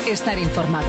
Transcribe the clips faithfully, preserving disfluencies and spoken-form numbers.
estar informado.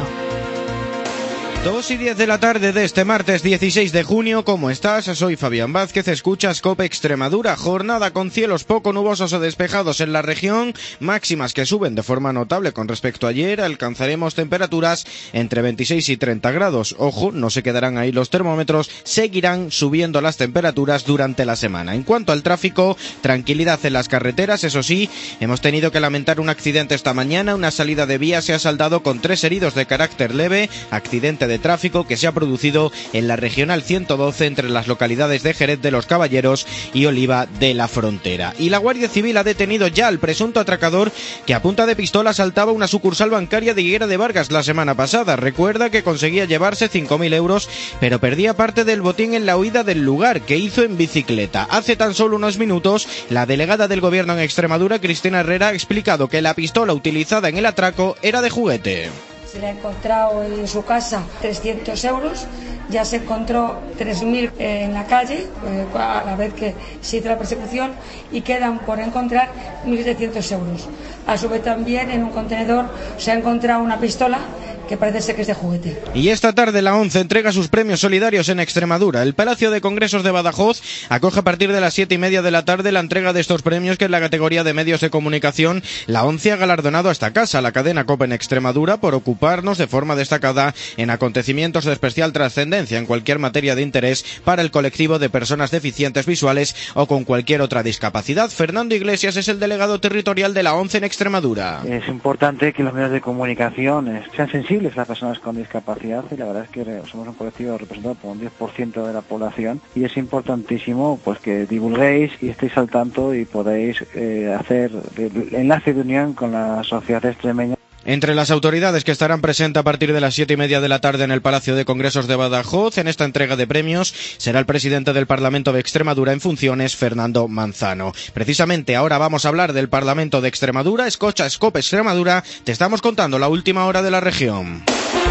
Dos y diez de la tarde de este martes dieciséis de junio, ¿cómo estás? Soy Fabián Vázquez, escuchas COPE Extremadura, jornada con cielos poco nubosos o despejados en la región, máximas que suben de forma notable con respecto a ayer, alcanzaremos temperaturas entre veintiséis y treinta grados. Ojo, no se quedarán ahí los termómetros, seguirán subiendo las temperaturas durante la semana. En cuanto al tráfico, tranquilidad en las carreteras, eso sí, hemos tenido que lamentar un accidente esta mañana, una salida de vía se ha saldado con tres heridos de carácter leve, accidente de de tráfico que se ha producido en la regional ciento doce entre las localidades de Jerez de los Caballeros y Oliva de la Frontera. Y la Guardia Civil ha detenido ya al presunto atracador que a punta de pistola asaltaba una sucursal bancaria de Higuera de Vargas la semana pasada. Recuerda que conseguía llevarse cinco mil euros, pero perdía parte del botín en la huida del lugar, que hizo en bicicleta. Hace tan solo unos minutos, la delegada del Gobierno en Extremadura, Cristina Herrera, ha explicado que la pistola utilizada en el atraco era de juguete. Se le ha encontrado en su casa trescientos euros, ya se encontró tres mil en la calle, a la vez que se hizo la persecución, y quedan por encontrar mil setecientos euros. A su vez también en un contenedor se ha encontrado una pistola que parece ser que es de juguete. Y esta tarde la ONCE entrega sus premios solidarios en Extremadura. El Palacio de Congresos de Badajoz acoge a partir de las siete y media de la tarde la entrega de estos premios que en la categoría de medios de comunicación la ONCE ha galardonado a esta casa, la cadena COPE en Extremadura, por ocuparnos de forma destacada en acontecimientos de especial trascendencia en cualquier materia de interés para el colectivo de personas deficientes visuales o con cualquier otra discapacidad. Fernando Iglesias es el delegado territorial de la ONCE en Extremadura. Es importante que los medios de comunicación sean sensibles a las personas con discapacidad, y la verdad es que somos un colectivo representado por un diez por ciento de la población, y es importantísimo pues que divulguéis y estéis al tanto y podéis eh, hacer el enlace de unión con la sociedad extremeña. Entre las autoridades que estarán presentes a partir de las siete y media de la tarde en el Palacio de Congresos de Badajoz en esta entrega de premios será el presidente del Parlamento de Extremadura en funciones, Fernando Manzano. Precisamente ahora vamos a hablar del Parlamento de Extremadura. Escucha COPE Extremadura, te estamos contando la última hora de la región.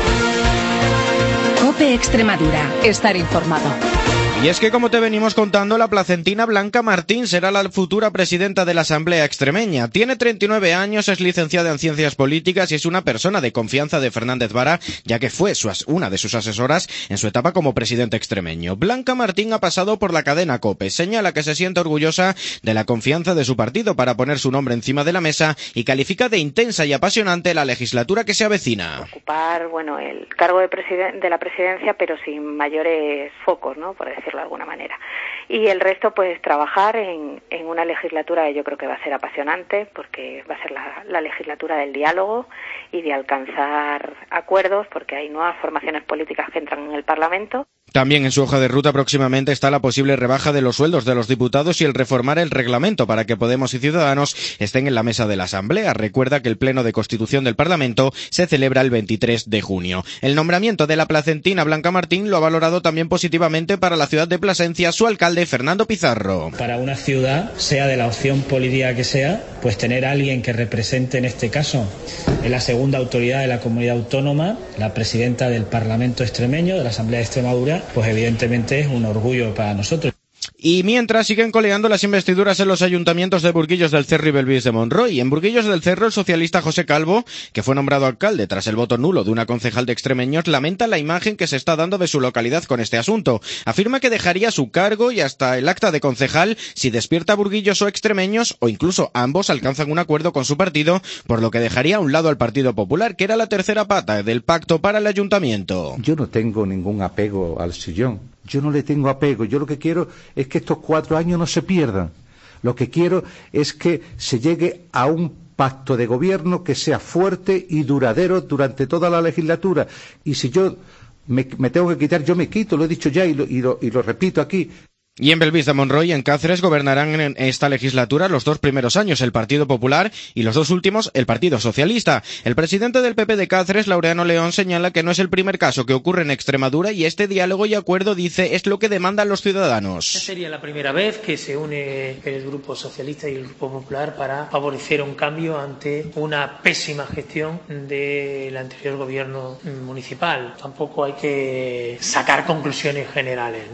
COPE Extremadura, estar informado. Y es que, como te venimos contando, la placentina Blanca Martín será la futura presidenta de la Asamblea Extremeña. Tiene treinta y nueve años, es licenciada en Ciencias Políticas y es una persona de confianza de Fernández Vara, ya que fue su, una de sus asesoras en su etapa como presidente extremeño. Blanca Martín ha pasado por la cadena COPE. Señala que se siente orgullosa de la confianza de su partido para poner su nombre encima de la mesa y califica de intensa y apasionante la legislatura que se avecina. Ocupar, bueno, el cargo de, presiden- de la presidencia, pero sin mayores focos, ¿no?, por decirlo de alguna manera. Y el resto, pues trabajar en, en una legislatura que yo creo que va a ser apasionante, porque va a ser la, la legislatura del diálogo y de alcanzar acuerdos, porque hay nuevas formaciones políticas que entran en el Parlamento. También en su hoja de ruta próximamente está la posible rebaja de los sueldos de los diputados y el reformar el reglamento para que Podemos y Ciudadanos estén en la mesa de la Asamblea. Recuerda que el Pleno de Constitución del Parlamento se celebra el veintitrés de junio. El nombramiento de la placentina Blanca Martín lo ha valorado también positivamente para la ciudad de Plasencia su alcalde Fernando Pizarro. Para una ciudad, sea de la opción política que sea, pues tener a alguien que represente en este caso en la segunda autoridad de la comunidad autónoma, la presidenta del Parlamento extremeño, de la Asamblea de Extremadura, pues evidentemente es un orgullo para nosotros. Y mientras siguen coleando las investiduras en los ayuntamientos de Burguillos del Cerro y Belvís de Monroy. En Burguillos del Cerro, el socialista José Calvo, que fue nombrado alcalde tras el voto nulo de una concejal de extremeños, lamenta la imagen que se está dando de su localidad con este asunto. Afirma que dejaría su cargo y hasta el acta de concejal si Despierta Burguillos o Extremeños, o incluso ambos, alcanzan un acuerdo con su partido, por lo que dejaría a un lado al Partido Popular, que era la tercera pata del pacto para el ayuntamiento. Yo no tengo ningún apego al sillón. Yo no le tengo apego, yo lo que quiero es que estos cuatro años no se pierdan. Lo que quiero es que se llegue a un pacto de gobierno que sea fuerte y duradero durante toda la legislatura. Y si yo me, me tengo que quitar, yo me quito, lo he dicho ya y lo, y lo, y lo repito aquí. Y en Belvís de Monroy y en Cáceres gobernarán en esta legislatura los dos primeros años el Partido Popular y los dos últimos el Partido Socialista. El presidente del P P de Cáceres, Laureano León, señala que no es el primer caso que ocurre en Extremadura y este diálogo y acuerdo, dice, es lo que demandan los ciudadanos. Sería la primera vez que se une el Grupo Socialista y el Grupo Popular para favorecer un cambio ante una pésima gestión del anterior gobierno municipal. Tampoco hay que sacar conclusiones generales, ¿no?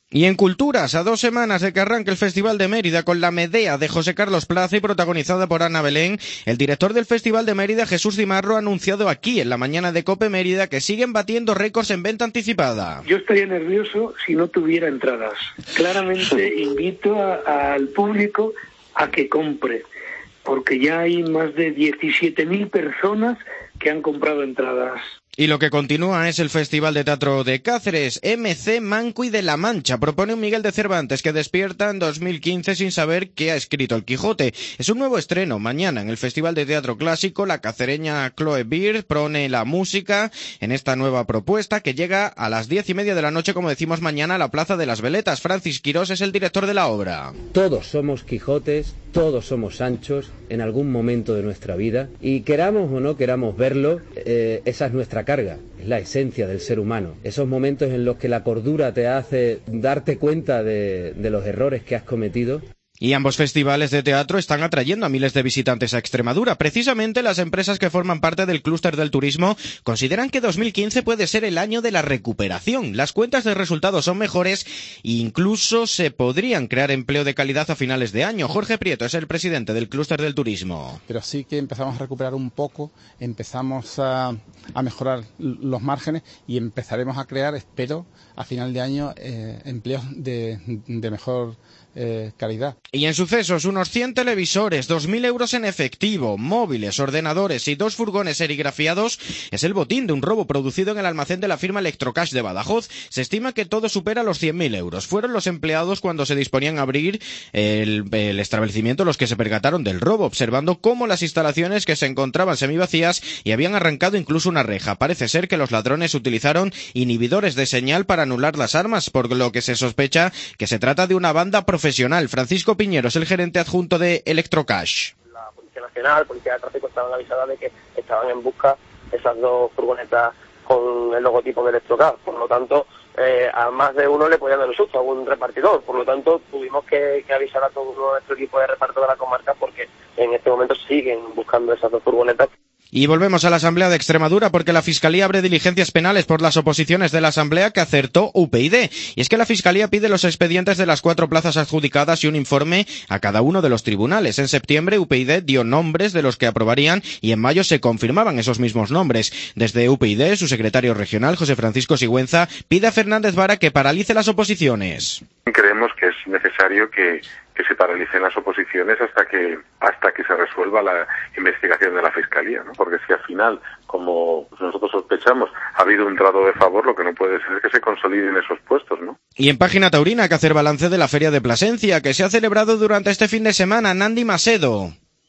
Y en Culturas, a dos semanas de que arranque el Festival de Mérida con la Medea de José Carlos Plaza y protagonizada por Ana Belén, el director del Festival de Mérida, Jesús Dimarro, ha anunciado aquí en la mañana de COPE Mérida que siguen batiendo récords en venta anticipada. Yo estaría nervioso si no tuviera entradas. Claramente invito a, al público a que compre, porque ya hay más de diecisiete mil personas que han comprado entradas. Y lo que continúa es el Festival de Teatro de Cáceres. M C Manco y de la Mancha propone un Miguel de Cervantes que despierta en dos mil quince sin saber qué ha escrito el Quijote. Es un nuevo estreno. Mañana en el Festival de Teatro Clásico, la cacereña Chloe Beer pone la música en esta nueva propuesta que llega a las diez y media de la noche, como decimos, mañana a la Plaza de las Veletas. Francis Quirós es el director de la obra. Todos somos Quijotes, todos somos Sanchos en algún momento de nuestra vida, y queramos o no queramos verlo, eh, esa es nuestra carga, es la esencia del ser humano. Esos momentos en los que la cordura te hace darte cuenta de, de los errores que has cometido. Y ambos festivales de teatro están atrayendo a miles de visitantes a Extremadura. Precisamente las empresas que forman parte del clúster del turismo consideran que dos mil quince puede ser el año de la recuperación. Las cuentas de resultados son mejores e incluso se podrían crear empleo de calidad a finales de año. Jorge Prieto es el presidente del clúster del turismo. Pero sí que empezamos a recuperar un poco, empezamos a, a mejorar los márgenes y empezaremos a crear, espero, a final de año eh, empleos de, de mejor Eh, calidad. Y en sucesos, unos cien televisores, dos mil euros en efectivo, móviles, ordenadores y dos furgones serigrafiados es el botín de un robo producido en el almacén de la firma Electrocash de Badajoz. Se estima que todo supera los cien mil euros. Fueron los empleados cuando se disponían a abrir el, el establecimiento los que se percataron del robo, observando cómo las instalaciones que se encontraban semivacías y habían arrancado incluso una reja. Parece ser que los ladrones utilizaron inhibidores de señal para anular las armas, por lo que se sospecha que se trata de una banda profesional. Francisco Piñero es el gerente adjunto de Electrocash. La Policía Nacional, Policía de Tráfico estaban avisadas de que estaban en busca esas dos furgonetas con el logotipo de Electrocash. Por lo tanto, eh, a más de uno le podían dar un susto a un repartidor. Por lo tanto, tuvimos que, que avisar a todo nuestro equipo de reparto de la comarca porque en este momento siguen buscando esas dos furgonetas. Y volvemos a la Asamblea de Extremadura porque la Fiscalía abre diligencias penales por las oposiciones de la Asamblea que acertó U P YD. Y es que la Fiscalía pide los expedientes de las cuatro plazas adjudicadas y un informe a cada uno de los tribunales. En septiembre U P YD dio nombres de los que aprobarían y en mayo se confirmaban esos mismos nombres. Desde U P YD, su secretario regional, José Francisco Sigüenza, pide a Fernández Vara que paralice las oposiciones. Creemos que es necesario que que se paralicen las oposiciones hasta que hasta que se resuelva la investigación de la Fiscalía, ¿no? Porque si al final, como nosotros sospechamos, ha habido un trato de favor, lo que no puede ser es que se consoliden esos puestos, ¿no? Y en página taurina hay que hacer balance de la Feria de Plasencia, que se ha celebrado durante este fin de semana. Nandi Macedo.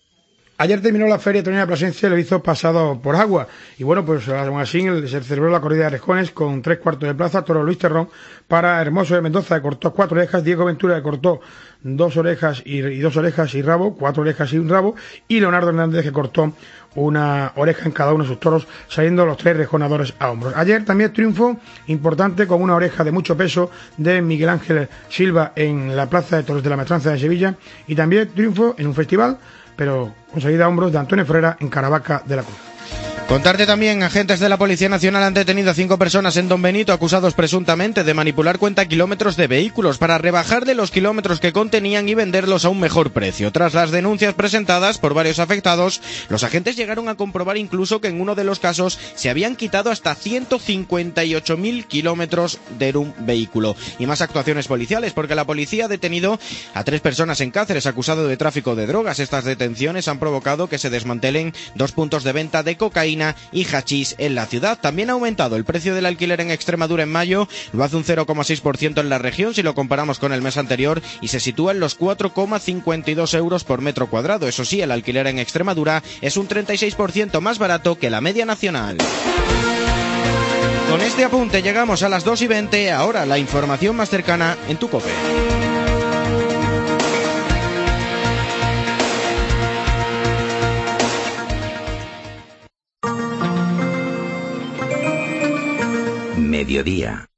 Ayer terminó la Feria Taurina de Plasencia y lo hizo pasado por agua. Y bueno, pues aún así se celebró la corrida de Rejones con tres cuartos de plaza. Toro Luis Terrón para Hermoso de Mendoza, que cortó cuatro orejas. Diego Ventura, que cortó dos orejas y, y dos orejas y rabo, cuatro orejas y un rabo. Y Leonardo Hernández, que cortó una oreja en cada uno de sus toros, saliendo los tres rejonadores a hombros. Ayer también triunfo importante con una oreja de mucho peso de Miguel Ángel Silva en la Plaza de Toros de la Maestranza de Sevilla. Y también triunfo en un festival, pero conseguida a hombros, de Antonio Ferrera en Caravaca de la Cruz. Contarte también, agentes de la Policía Nacional han detenido a cinco personas en Don Benito acusados presuntamente de manipular cuenta kilómetros de vehículos para rebajarle los kilómetros que contenían y venderlos a un mejor precio. Tras las denuncias presentadas por varios afectados, los agentes llegaron a comprobar incluso que en uno de los casos se habían quitado hasta ciento cincuenta y ocho mil kilómetros de un vehículo. Y más actuaciones policiales, porque la policía ha detenido a tres personas en Cáceres acusado de tráfico de drogas. Estas detenciones han provocado que se desmantelen dos puntos de venta de cocaína y hachís en la ciudad. También ha aumentado el precio del alquiler en Extremadura en mayo, lo hace un cero coma seis por ciento en la región si lo comparamos con el mes anterior y se sitúa en los cuatro coma cincuenta y dos euros por metro cuadrado. Eso sí, el alquiler en Extremadura es un treinta y seis por ciento más barato que la media nacional. Con este apunte llegamos a las dos y veinte, ahora la información más cercana en tu COPE. Mediodía.